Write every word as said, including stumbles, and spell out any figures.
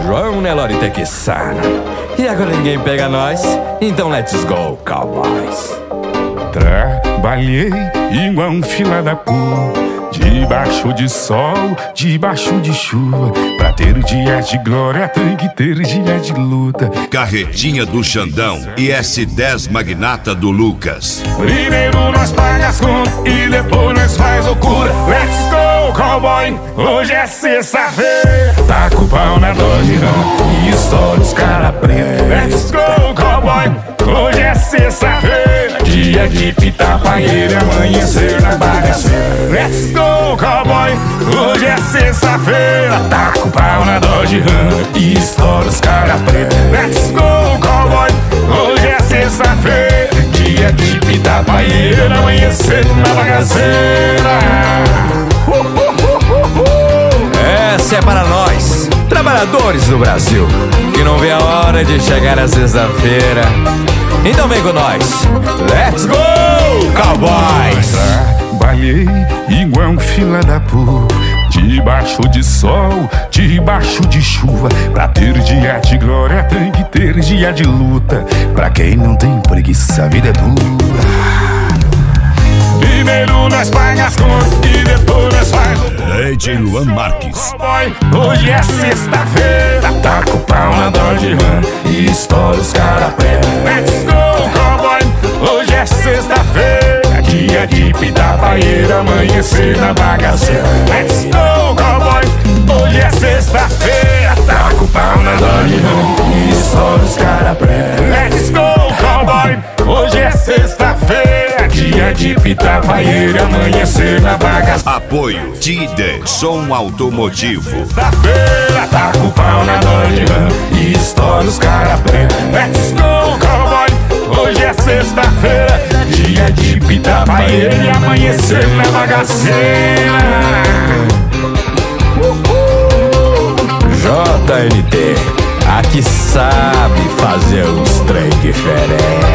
João Nelore Tequissana. E agora ninguém pega nós, então let's go, cowboys. Trabalhei igual um fila da puta, debaixo de sol, debaixo de chuva. Pra ter dias de glória tem que ter dias de luta. Carretinha do Xandão e S dez Magnata do Lucas. Primeiro nós paga as contas e depois nós faz loucura. Let's go, cowboy, hoje é sexta-feira. Taca o pau na Dodge Ram e estoura os cara preto. Let's go, cowboy, hoje é sexta-feira. Dia de pitar panheiro e amanhecer na bagaceira. Let's go, cowboy, hoje é sexta-feira. Taca o pau na Dodge Ram e estoura os cara preto. Let's go, cowboy, hoje é sexta-feira. Dia de pitar panheiro e amanhecer na bagaceira. uh, uh, uh, uh, uh. Essa é para nós, trabalhadores do Brasil, que não vê a hora de chegar a sexta-feira. Então vem com nós, let's go, cowboys! Trabalhei igual um fila da puta, debaixo de sol, debaixo de chuva. Pra ter dia de glória tem que ter dia de luta. Pra quem não tem preguiça, a vida é dura. Primeiro nós paga as contas e depois nós faz D J Luan Marques. Cowboy, hoje é sexta-feira. Taca o pau na Dodge Ram e estoura os cara preto. Let's go, cowboy, hoje é sexta-feira. Dia de pitar paeira, amanhecer na bagaceira. Let's go, cowboy, hoje é sexta-feira. Taca o pau na Dodge Ram e estoura os cara preto. Let's go, cowboy, hoje é sexta-feira. Dia de pitar paeira, amanhecer na bagaceira. Apoio Tide Som Automotivo. Sexta-feira, taca o pau na Dodge Ram e estoura os cara preto. Let's go, cowboy, hoje é sexta-feira. Dia de pitar paeira e amanhecer na bagaceira. J N T, aqui sabe fazer uns trem diferente.